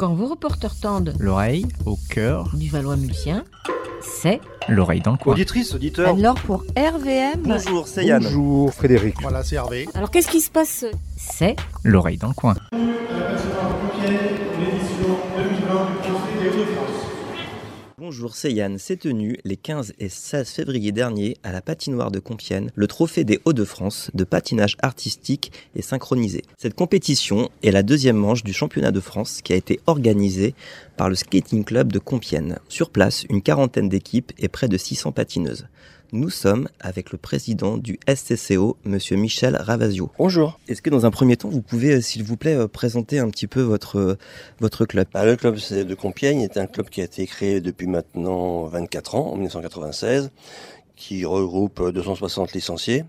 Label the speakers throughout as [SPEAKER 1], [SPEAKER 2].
[SPEAKER 1] Quand vos reporters tendent
[SPEAKER 2] l'oreille au cœur
[SPEAKER 1] du Valois-Mulsien, c'est
[SPEAKER 2] l'oreille dans le coin.
[SPEAKER 3] Auditrice, auditeur.
[SPEAKER 1] alors pour RVM.
[SPEAKER 3] Bonjour, c'est Yann.
[SPEAKER 4] Bonjour Frédéric.
[SPEAKER 5] Voilà, c'est Hervé.
[SPEAKER 1] Alors qu'est-ce qui se passe? C'est
[SPEAKER 2] L'oreille dans le coin.
[SPEAKER 6] Bonjour, c'est Yann. S'est tenu les 15 et 16 février dernier à la patinoire de Compiègne le trophée des Hauts-de-France de patinage artistique et synchronisé. Cette compétition est la deuxième manche du championnat de France qui a été organisée par le Skating Club de Compiègne. Sur place, une quarantaine d'équipes et près de 600 patineuses. Nous sommes avec le président du SCCO, monsieur Michel Ravasio.
[SPEAKER 7] Bonjour.
[SPEAKER 6] Est-ce que dans un premier temps, vous pouvez, s'il vous plaît, présenter un petit peu votre club?
[SPEAKER 7] Le club de Compiègne est un club qui a été créé depuis maintenant 24 ans, en 1996, qui regroupe 260 licenciés,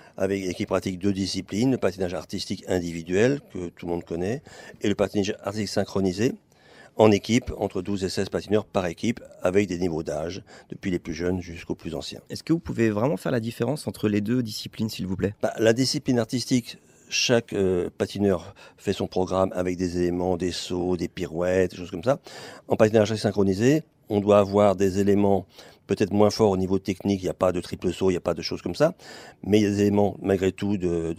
[SPEAKER 7] et qui pratique deux disciplines, le patinage artistique individuel, que tout le monde connaît, et le patinage artistique synchronisé, en équipe, entre 12 et 16 patineurs par équipe, avec des niveaux d'âge, depuis les plus jeunes jusqu'aux plus anciens.
[SPEAKER 6] Est-ce que vous pouvez vraiment faire la différence entre les deux disciplines, s'il vous plaît?
[SPEAKER 7] La discipline artistique, chaque patineur fait son programme avec des éléments, des sauts, des pirouettes, des choses comme ça. En patinage synchronisé, on doit avoir des éléments peut-être moins forts au niveau technique, il n'y a pas de triple saut, il n'y a pas de choses comme ça, mais il y a des éléments malgré tout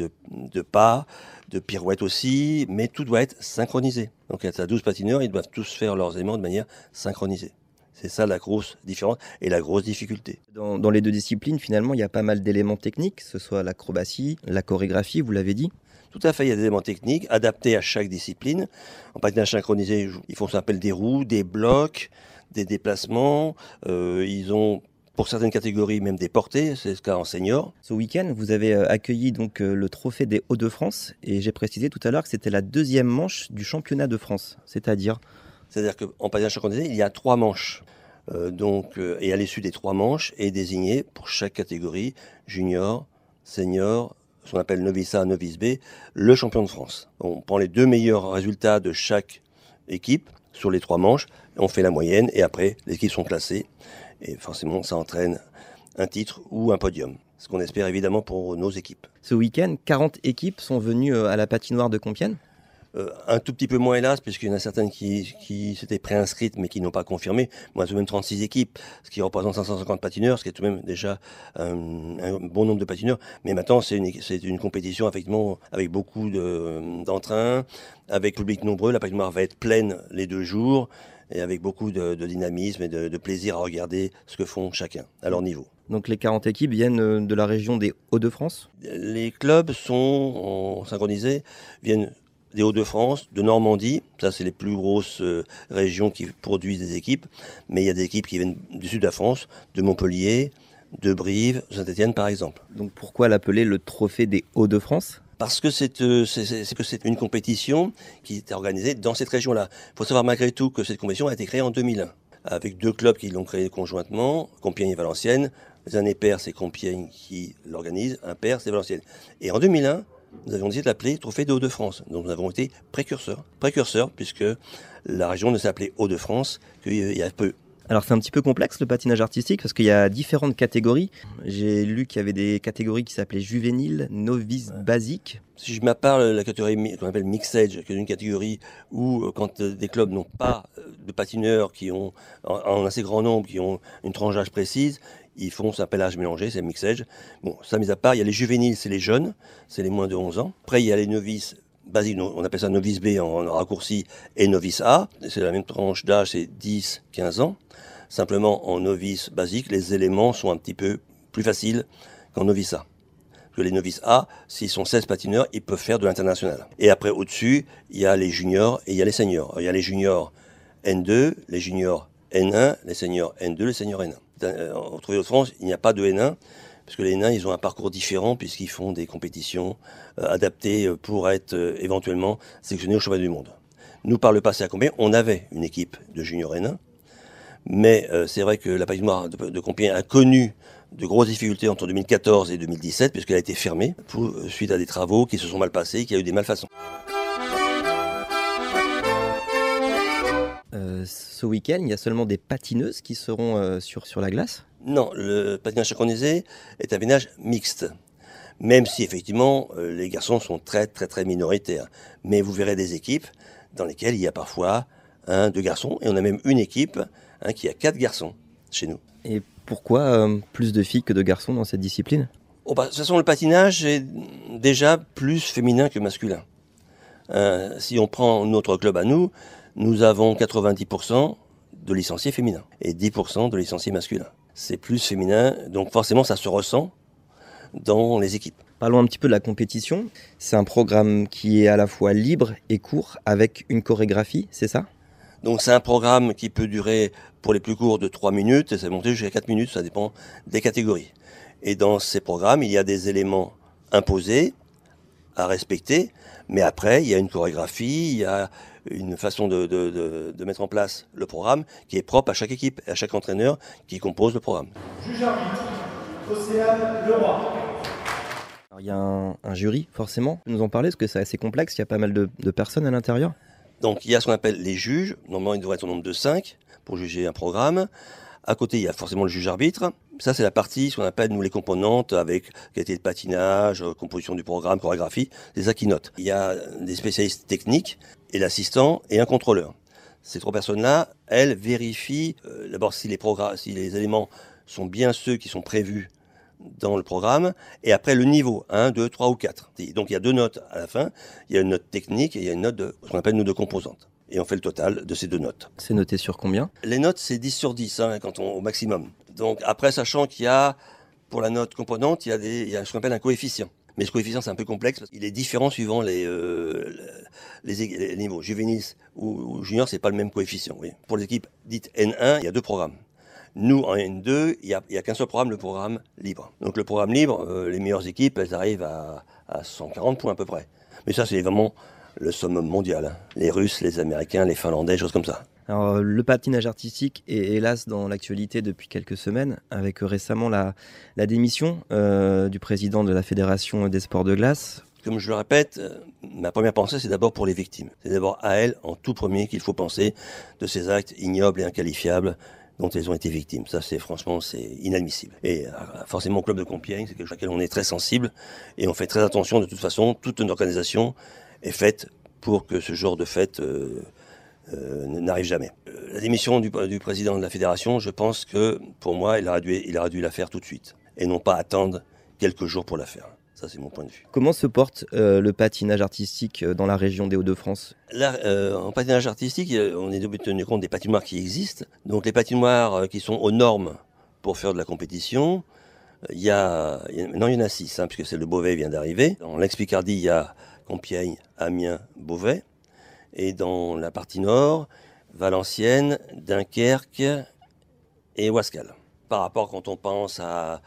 [SPEAKER 7] de pas, de pirouettes aussi, mais tout doit être synchronisé. Donc il y a 12 patineurs, ils doivent tous faire leurs éléments de manière synchronisée. C'est ça la grosse différence et la grosse difficulté.
[SPEAKER 6] Dans les deux disciplines, finalement, il y a pas mal d'éléments techniques, que ce soit l'acrobatie, la chorégraphie, vous l'avez dit.
[SPEAKER 7] Tout à fait, il y a des éléments techniques adaptés à chaque discipline. En patinage synchronisé, ils font ce qu'on appelle des roues, des blocs, des déplacements. Ils ont, pour certaines catégories, même des portées. C'est ce cas en senior.
[SPEAKER 6] Ce week-end, vous avez accueilli donc le trophée des Hauts-de-France. Et j'ai précisé tout à l'heure que c'était la deuxième manche du championnat de France. C'est-à-dire
[SPEAKER 7] qu'en patinage synchronisé, il y a 3 manches. Et à l'issue des 3 manches est désigné pour chaque catégorie, junior, senior, ce qu'on appelle novice A, novice B, le champion de France. On prend les 2 meilleurs résultats de chaque équipe sur les 3 manches, on fait la moyenne et après les équipes sont classées et forcément ça entraîne un titre ou un podium. Ce qu'on espère évidemment pour nos équipes.
[SPEAKER 6] Ce week-end, 40 équipes sont venues à la patinoire de Compiègne.
[SPEAKER 7] Un tout petit peu moins hélas, puisqu'il y en a certaines qui s'étaient préinscrites mais qui n'ont pas confirmé. Moi, tout de même 36 équipes, ce qui représente 550 patineurs, ce qui est tout de même déjà un bon nombre de patineurs. Mais maintenant, c'est une compétition effectivement avec beaucoup d'entrain, avec public nombreux. La patinoire va être pleine les 2 jours et avec beaucoup de dynamisme et de plaisir à regarder ce que font chacun à leur niveau.
[SPEAKER 6] Donc les 40 équipes viennent de la région des Hauts-de-France.
[SPEAKER 7] Les clubs sont synchronisés, viennent des Hauts-de-France, de Normandie, ça c'est les plus grosses régions qui produisent des équipes, mais il y a des équipes qui viennent du sud de la France, de Montpellier, de Brive, de Saint-Étienne par exemple.
[SPEAKER 6] Donc pourquoi l'appeler le trophée des Hauts-de-France ?
[SPEAKER 7] Parce que c'est une compétition qui était organisée dans cette région-là. Il faut savoir malgré tout que cette compétition a été créée en 2001, avec 2 clubs qui l'ont créée conjointement, Compiègne et Valenciennes. Les années paires, c'est Compiègne qui l'organise, impair, c'est Valenciennes. Et en 2001, nous avons décidé de l'appeler Trophée des Hauts-de-France. Donc nous avons été précurseurs. Précurseurs puisque la région ne s'appelait Hauts-de-France qu'il y a peu.
[SPEAKER 6] Alors c'est un petit peu complexe le patinage artistique parce qu'il y a différentes catégories. J'ai lu qu'il y avait des catégories qui s'appelaient juvéniles, novices, basiques.
[SPEAKER 7] Si je m'apparle la catégorie qu'on appelle mixed age, qui est une catégorie où quand des clubs n'ont pas de patineurs qui ont en assez grand nombre, qui ont une tranche d'âge précise, ils font ce appel âge mélangé, c'est mixed age. Bon, ça mis à part, il y a les juvéniles, c'est les jeunes, c'est les moins de 11 ans. Après, il y a les novices basiques, on appelle ça novice B en raccourci, et novice A. C'est la même tranche d'âge, c'est 10-15 ans. Simplement, en novice basique, les éléments sont un petit peu plus faciles qu'en novice A. Parce que les novices A, s'ils sont 16 patineurs, ils peuvent faire de l'international. Et après, au-dessus, il y a les juniors et il y a les seniors. Il y a les juniors N2, les juniors N1, les seniors N2, les seniors N1. En Trophée de France, il n'y a pas de N1, parce que les N1, ils ont un parcours différent, puisqu'ils font des compétitions adaptées pour être éventuellement sélectionnés au championnat du monde. Nous, par le passé à Compiègne, on avait une équipe de juniors N1, mais c'est vrai que la patinoire de Compiègne a connu de grosses difficultés entre 2014 et 2017, puisqu'elle a été fermée, suite à des travaux qui se sont mal passés, qui a eu des malfaçons.
[SPEAKER 6] Ce week-end, il y a seulement des patineuses qui seront sur la glace ?
[SPEAKER 7] Non, le patinage synchronisé est un patinage mixte. Même si effectivement les garçons sont très très très minoritaires. Mais vous verrez des équipes dans lesquelles il y a parfois de garçons, et on a même une équipe qui a 4 garçons chez nous.
[SPEAKER 6] Et pourquoi plus de filles que de garçons dans cette discipline ?
[SPEAKER 7] De toute façon, le patinage est déjà plus féminin que masculin. Si on prend notre club à nous, nous avons 90% de licenciés féminins et 10% de licenciés masculins. C'est plus féminin, donc forcément ça se ressent dans les équipes.
[SPEAKER 6] Parlons un petit peu de la compétition. C'est un programme qui est à la fois libre et court avec une chorégraphie, c'est ça ?
[SPEAKER 7] Donc c'est un programme qui peut durer pour les plus courts de 3 minutes et ça monte jusqu'à 4 minutes, ça dépend des catégories. Et dans ces programmes, il y a des éléments imposés à respecter, mais après il y a une chorégraphie, il y a une façon de mettre en place le programme qui est propre à chaque équipe et à chaque entraîneur qui compose le programme.
[SPEAKER 3] Juge arbitre, Océane Leroy.
[SPEAKER 6] Alors, il y a un jury, forcément. Vous nous en parlez, parce que c'est assez complexe, il y a pas mal de personnes à l'intérieur.
[SPEAKER 7] Donc il y a ce qu'on appelle les juges, normalement il devrait être au nombre de 5 pour juger un programme. À côté il y a forcément le juge arbitre. Ça c'est la partie, ce qu'on appelle nous les componentes avec qualité de patinage, composition du programme, chorégraphie, c'est ça qui note. Il y a des spécialistes techniques et l'assistant et un contrôleur. Ces 3 personnes-là, elles vérifient d'abord si les éléments sont bien ceux qui sont prévus dans le programme, et après le niveau, 1, 2, 3 ou 4. Donc il y a 2 notes à la fin, il y a une note technique et il y a une note de ce qu'on appelle nous de composante. Et on fait le total de ces 2 notes.
[SPEAKER 6] C'est noté sur combien ?
[SPEAKER 7] Les notes, c'est 10 sur 10 au maximum. Donc après, sachant qu'il y a, pour la note composante, il y a ce qu'on appelle un coefficient. Mais ce coefficient, c'est un peu complexe parce qu'il est différent suivant les niveaux. Juvéniles ou juniors, c'est pas le même coefficient. Oui. Pour les équipes dites N1, il y a 2 programmes. Nous, en N2, il y a qu'un seul programme, le programme libre. Donc le programme libre, les meilleures équipes, elles arrivent à 140 points à peu près. Mais ça, c'est vraiment le summum mondial. Les Russes, les Américains, les Finlandais, choses comme ça.
[SPEAKER 6] Alors, le patinage artistique est hélas dans l'actualité depuis quelques semaines, avec récemment la démission du président de la Fédération des sports de glace.
[SPEAKER 7] Comme je le répète, ma première pensée, c'est d'abord pour les victimes. C'est d'abord à elles, en tout premier, qu'il faut penser de ces actes ignobles et inqualifiables dont elles ont été victimes. Ça, franchement, c'est inadmissible. Et forcément, au club de Compiègne, c'est quelque chose à laquelle on est très sensible et on fait très attention. De toute façon, toute notre organisation est faite pour que ce genre de fête n'arrive jamais. La démission du président de la fédération, je pense que, pour moi, il aurait dû la faire tout de suite et non pas attendre quelques jours pour la faire. Ça, c'est mon point de vue.
[SPEAKER 6] Comment se porte le patinage artistique dans la région des Hauts-de-France ?
[SPEAKER 7] Là, en patinage artistique, on est obligé de tenir compte des patinoires qui existent. Donc les patinoires qui sont aux normes pour faire de la compétition, maintenant il y en a 6, puisque celle de Beauvais vient d'arriver. Dans l'ex-Picardie, il y a Compiègne, Amiens, Beauvais. Et dans la partie nord, Valenciennes, Dunkerque et Ouascal. Par rapport quand on pense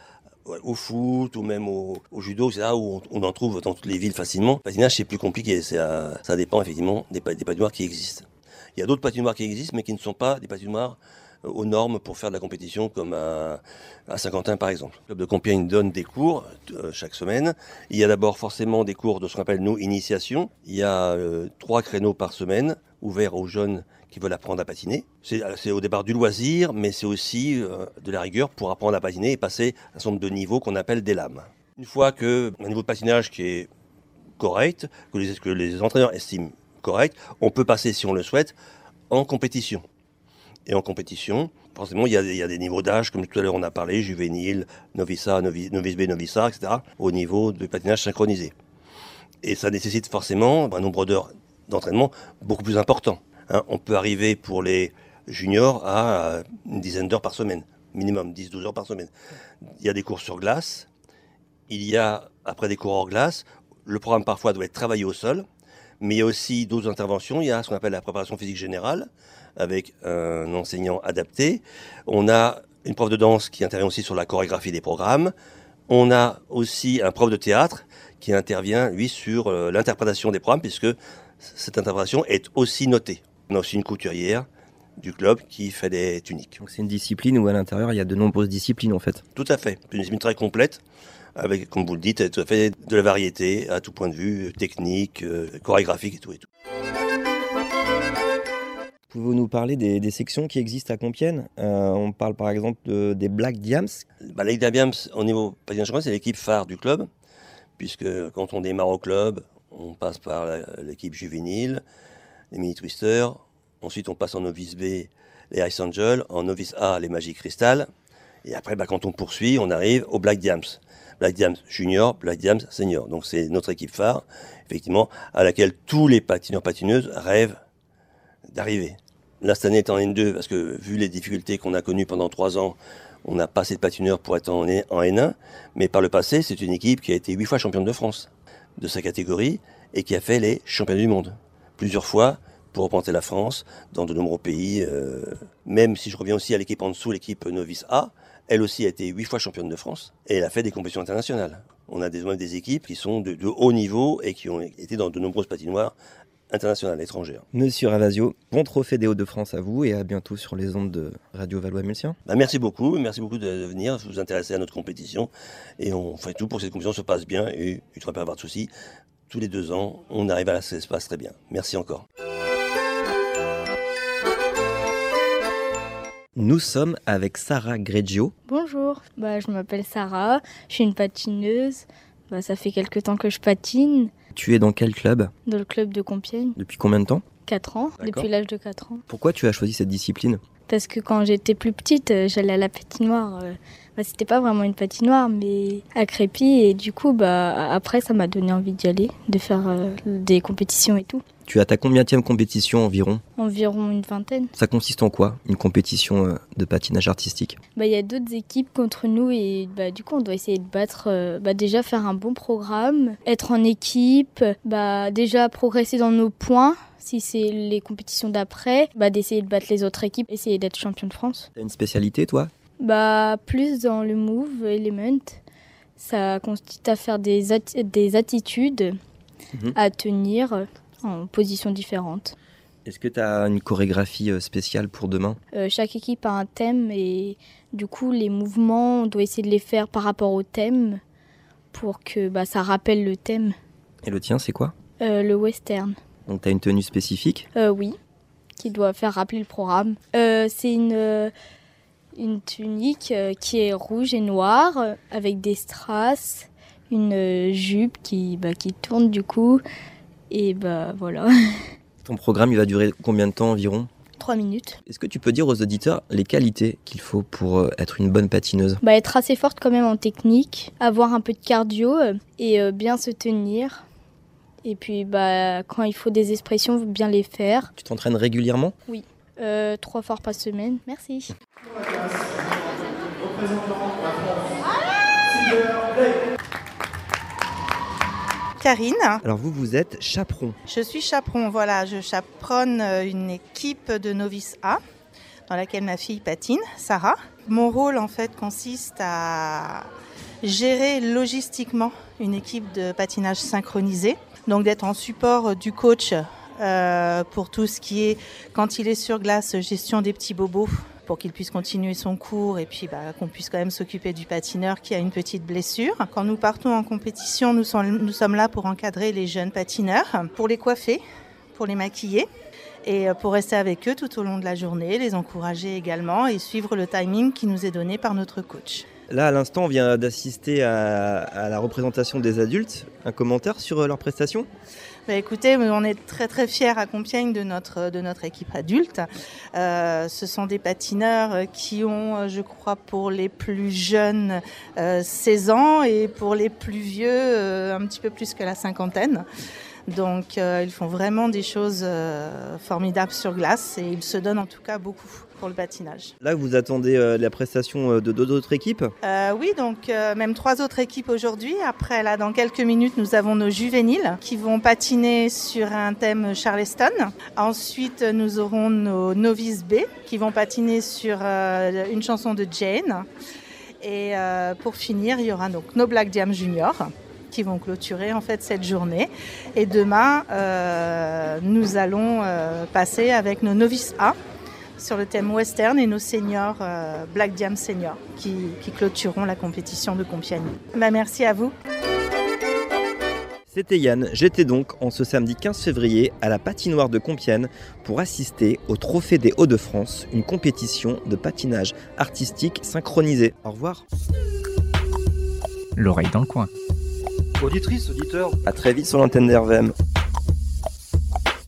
[SPEAKER 7] au foot ou même au judo, c'est là où on en trouve dans toutes les villes facilement. Le patinage, c'est plus compliqué. Ça dépend effectivement des patinoires qui existent. Il y a d'autres patinoires qui existent, mais qui ne sont pas des patinoires aux normes pour faire de la compétition, comme à Saint-Quentin par exemple. Le club de Compiègne donne des cours chaque semaine. Il y a d'abord forcément des cours de ce qu'on appelle nous initiation. Il y a 3 créneaux par semaine ouverts aux jeunes qui veulent apprendre à patiner. C'est au départ du loisir, mais c'est aussi de la rigueur pour apprendre à patiner et passer un certain nombre de niveaux qu'on appelle des lames. Une fois qu'un niveau de patinage qui est correct, que les entraîneurs estiment correct, on peut passer, si on le souhaite, en compétition. Et en compétition, forcément, il y a des niveaux d'âge, comme tout à l'heure on a parlé, juvénile, novice A, novice B, novice A, etc., au niveau de patinage synchronisé. Et ça nécessite forcément un nombre d'heures d'entraînement beaucoup plus important. On peut arriver pour les juniors à une dizaine d'heures par semaine, minimum 10-12 heures par semaine. Il y a des cours sur glace, il y a, après des cours hors glace, le programme parfois doit être travaillé au sol, mais il y a aussi d'autres interventions. Il y a ce qu'on appelle la préparation physique générale, avec un enseignant adapté. On a une prof de danse qui intervient aussi sur la chorégraphie des programmes. On a aussi un prof de théâtre qui intervient, lui, sur l'interprétation des programmes, puisque cette interprétation est aussi notée. On a aussi une couturière du club qui fait des tuniques.
[SPEAKER 6] Donc c'est une discipline où à l'intérieur il y a de nombreuses disciplines en fait.
[SPEAKER 7] Tout à fait, une discipline très complète, avec, comme vous le dites, tout à fait de la variété à tout point de vue, technique, chorégraphique et tout.
[SPEAKER 6] Pouvez-vous nous parler des sections qui existent à Compiègne ? On parle par exemple des Black Diams.
[SPEAKER 7] Les Black Diams, au niveau patinage, c'est l'équipe phare du club, puisque quand on démarre au club, on passe par l'équipe juvénile, les mini-twisters, Ensuite, on passe en novice B, les Ice Angels, en novice A, les Magic Crystal. Et après, quand on poursuit, on arrive au Black Diams. Black Diams Junior, Black Diams Senior. Donc c'est notre équipe phare, effectivement, à laquelle tous les patineurs-patineuses rêvent d'arriver. Là, cette année est en N2, parce que vu les difficultés qu'on a connues pendant 3 ans, on n'a pas assez de patineurs pour être en N1. Mais par le passé, c'est une équipe qui a été 8 fois championne de France de sa catégorie et qui a fait les championnats du monde plusieurs fois pour représenter la France dans de nombreux pays. Même si je reviens aussi à l'équipe en dessous, l'équipe novice A, elle aussi a été 8 fois championne de France et elle a fait des compétitions internationales. On a des équipes qui sont de haut niveau et qui ont été dans de nombreuses patinoires internationales, étrangères.
[SPEAKER 6] Monsieur Ravasio, bon trophée des Hauts-de-France à vous et à bientôt sur les ondes de Radio Valois-Mulsien.
[SPEAKER 7] Merci beaucoup de venir, de vous intéresser à notre compétition et on fait tout pour que cette compétition se passe bien et il ne devrait pas avoir de soucis. Tous les 2 ans, on arrive à ça se passe très bien. Merci encore.
[SPEAKER 6] Nous sommes avec Sarah Greggio.
[SPEAKER 4] Bonjour, je m'appelle Sarah, je suis une patineuse. Ça fait quelques temps que je patine.
[SPEAKER 6] Tu es dans quel club ?
[SPEAKER 4] Dans le club de Compiègne.
[SPEAKER 6] Depuis combien de temps ?
[SPEAKER 4] 4 ans,
[SPEAKER 6] D'accord.
[SPEAKER 4] Depuis l'âge de 4 ans.
[SPEAKER 6] Pourquoi tu as choisi cette discipline ?
[SPEAKER 4] Parce que quand j'étais plus petite, j'allais à la patinoire. C'était pas vraiment une patinoire, mais à Crépy. Et du coup, après, ça m'a donné envie d'y aller, de faire des compétitions et tout.
[SPEAKER 6] Tu as ta combienième compétition environ ?
[SPEAKER 4] Environ une 20aine.
[SPEAKER 6] Ça consiste en quoi, une compétition de patinage artistique ?
[SPEAKER 4] Il y a d'autres équipes contre nous et du coup, on doit essayer de battre, déjà faire un bon programme, être en équipe, déjà progresser dans nos points. Si c'est les compétitions d'après, d'essayer de battre les autres équipes, essayer d'être champion de France.
[SPEAKER 6] T'as une spécialité, toi ?
[SPEAKER 4] Plus dans le move element. Ça consiste à faire des attitudes à tenir en positions différentes.
[SPEAKER 6] Est-ce que tu as une chorégraphie spéciale pour demain ?
[SPEAKER 4] Chaque équipe a un thème et du coup, les mouvements, on doit essayer de les faire par rapport au thème pour que ça rappelle le thème.
[SPEAKER 6] Et le tien, c'est quoi ?
[SPEAKER 4] Le western.
[SPEAKER 6] Donc tu as une tenue spécifique ?
[SPEAKER 4] Oui, qui doit faire rappeler le programme. C'est une tunique qui est rouge et noire avec des strass, une jupe qui tourne du coup et voilà.
[SPEAKER 6] Ton programme, il va durer combien de temps environ ?
[SPEAKER 4] 3 minutes.
[SPEAKER 6] Est-ce que tu peux dire aux auditeurs les qualités qu'il faut pour être une bonne patineuse ?
[SPEAKER 4] Être assez forte quand même en technique, avoir un peu de cardio et bien se tenir. Et puis, quand il faut des expressions, bien les faire.
[SPEAKER 6] Tu t'entraînes régulièrement ?
[SPEAKER 4] Oui, 3 fois par semaine. Merci.
[SPEAKER 3] Pour la classe, représentant la France, Silver Lake.
[SPEAKER 5] Karine.
[SPEAKER 6] Alors vous êtes chaperon.
[SPEAKER 5] Je suis chaperon, voilà. Je chaperonne une équipe de novice A dans laquelle ma fille patine, Sarah. Mon rôle, en fait, consiste à gérer logistiquement une équipe de patinage synchronisé. Donc d'être en support du coach pour tout ce qui est, quand il est sur glace, gestion des petits bobos pour qu'il puisse continuer son cours et puis qu'on puisse quand même s'occuper du patineur qui a une petite blessure. Quand nous partons en compétition, nous sommes là pour encadrer les jeunes patineurs, pour les coiffer, pour les maquiller et pour rester avec eux tout au long de la journée, les encourager également et suivre le timing qui nous est donné par notre coach.
[SPEAKER 6] Là, à l'instant, on vient d'assister à la représentation des adultes. Un commentaire sur leurs prestations ?
[SPEAKER 5] Écoutez, on est très très fiers à Compiègne de notre équipe adulte. Ce sont des patineurs qui ont, je crois, pour les plus jeunes 16 ans et pour les plus vieux un petit peu plus que la cinquantaine. Donc ils font vraiment des choses formidables sur glace et ils se donnent en tout cas beaucoup pour le patinage.
[SPEAKER 6] Là, vous attendez la prestation de d'autres équipes ?
[SPEAKER 5] Oui, donc même 3 autres équipes aujourd'hui. Après, là, dans quelques minutes, nous avons nos juvéniles qui vont patiner sur un thème Charleston. Ensuite, nous aurons nos novices B qui vont patiner sur une chanson de Jane. Et pour finir, il y aura donc nos Black Diams Junior qui vont clôturer en fait cette journée. Et demain, nous allons passer avec nos novices A sur le thème western et nos seniors Black Diams Senior qui clôtureront la compétition de Compiègne. Merci à vous.
[SPEAKER 6] C'était Yann, j'étais donc en ce samedi 15 février à la patinoire de Compiègne pour assister au Trophée des Hauts-de-France, une compétition de patinage artistique synchronisé. Au revoir.
[SPEAKER 2] L'oreille dans le coin.
[SPEAKER 3] Auditrice, auditeur,
[SPEAKER 6] À très vite sur l'antenne d'RVM.